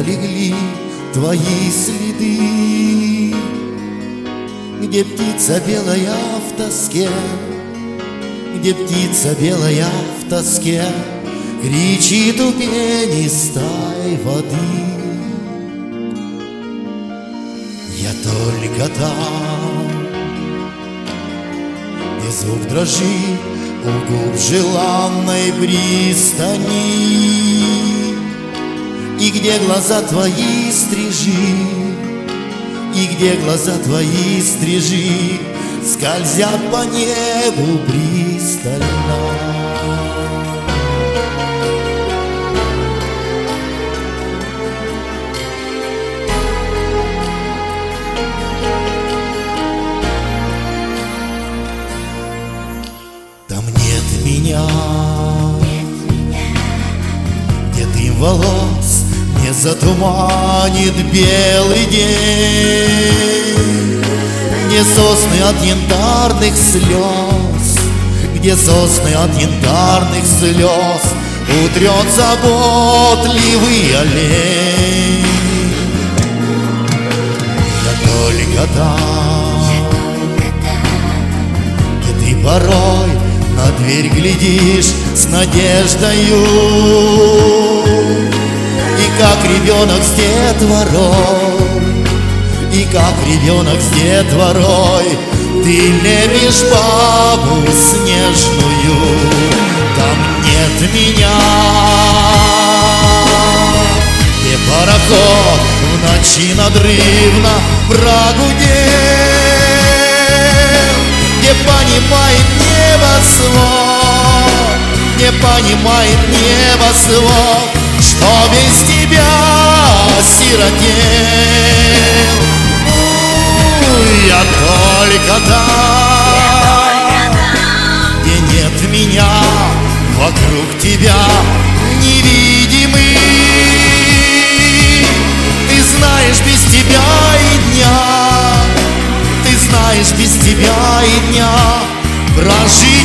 залегли твои следы, где птица белая в тоске, где птица белая в тоске кричит у пенистой воды. Я только там, где звук дрожит у губ желанной пристани, и где глаза твои стрижи, и где глаза твои стрижи скользят по небу пристально. Там нет меня, где дым волос не затуманит белый день, где сосны от янтарных слез, где сосны от янтарных слез утрет заботливый олень. Я только там, где ты порой на дверь глядишь с надеждою, и как ребенок с детворой, и как ребенок с детворой ты лепишь бабу снежную. Там нет меня, где пароход в ночи надрывно прогудел, где понимает небосвод, где понимает небосвод, что без тебя осиротел. Я только там, где нет меня, вокруг тебя невидимый. Ты знаешь без тебя и дня, ты знаешь без тебя и дня прожить